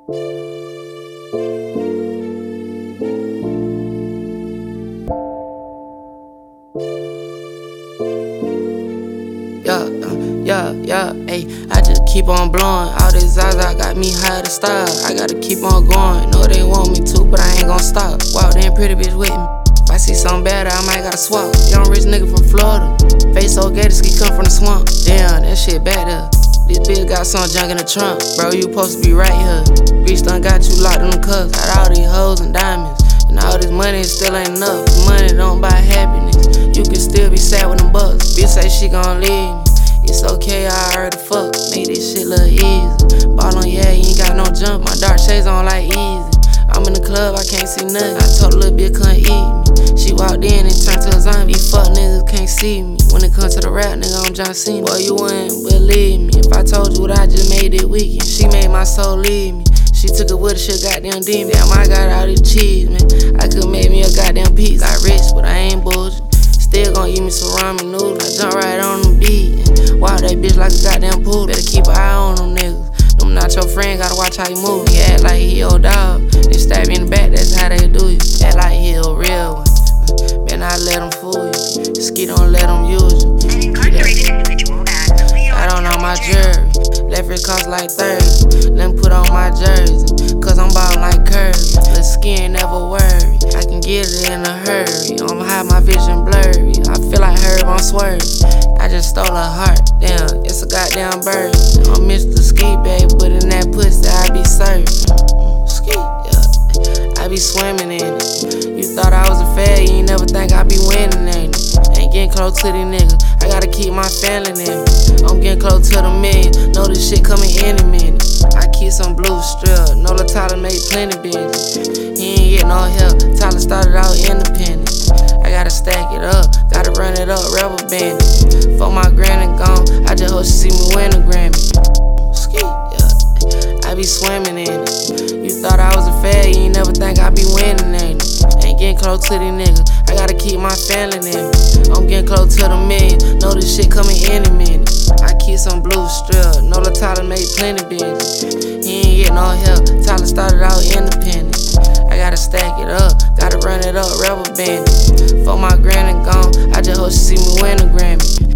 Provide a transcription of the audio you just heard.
Ayy, I just keep on blowing. All this Zaza got me high to style. I gotta keep on going. Know they want me to, but I ain't gon' stop. Walked in pretty bitch with me. If I see something better, I might gotta swap. Young rich nigga from Florida. Face so gay, this kid come from the swamp. Damn, that shit back there. This bitch got some junk in the trunk. Bro, you supposed to be right here. Bitch done got you locked in them cuffs. Got all these hoes and diamonds. And all this money still ain't enough. Money don't buy happiness. You can still be sad with them bucks. Bitch say she gon' leave me. It's okay, I already fuck. Make this shit look easy. Ball on, yeah, you ain't got no jump. My dark shades on like easy. I'm in the club, I can't see nothing. I told a little bitch couldn't eat me. She walked in and turned to a zombie. These fuck niggas can't see me. When it comes to the rap, nigga, I'm John Cena. Boy, you wouldn't believe me if I told you what I just made this weekend. She made my soul leave me. She took it with her, shit goddamn demon. Damn, I got all this cheese, man. I could make me a goddamn piece. Got rich, but I ain't bullshit. Still gon' eat me some ramen noodles. I jump right on them beat. Wow, that bitch like a goddamn pool. Better keep an eye on them niggas. Them not your friend, gotta watch how you move. He act like he your dog. They stab you in the back, that's how they do you. Act like he a real one. Better not let them fool you. Ski don't let them use you. An incarcerated individual at the I don't know my jury. Left it cost like 30. Let me put on my jersey. Cause I'm ballin' like Curry. The skin never worry. I can get it in a hurry. I'm high, my vision blurry. I feel like Herb, I'm swerving. I just stole her heart. Damn, it's a goddamn bird. I'm Mr. Ski, baby, but in that pussy I be serving. Ski, yeah. I be swimming in it. You thought I was a fad, you ain't never think I be winning, ain't it? Ain't getting close to these niggas. I gotta keep my family in me. I'm getting close to the million. Know this shit coming any minute. I keep some blue strip. Know the Tyler made plenty business. He ain't get no help. Tyler started out independent. I gotta stack it up. Gotta run it up, rubber band it. For my granny gone, I just hope she see me win a Grammy. Ski, yeah. I be swimming in it. You thought I was a fad, you ain't never think I be winning, ain't it? Ain't getting close to these niggas. I gotta keep my family in me. I'm getting close to the million. Know this shit coming any minute. I keep some blue strip. Know the Tyler made plenty business. He ain't get no help. Tyler started out independent. I gotta stack it up. Gotta run it up, rubber band it. For my granny gone, I just hope she see me win a Grammy.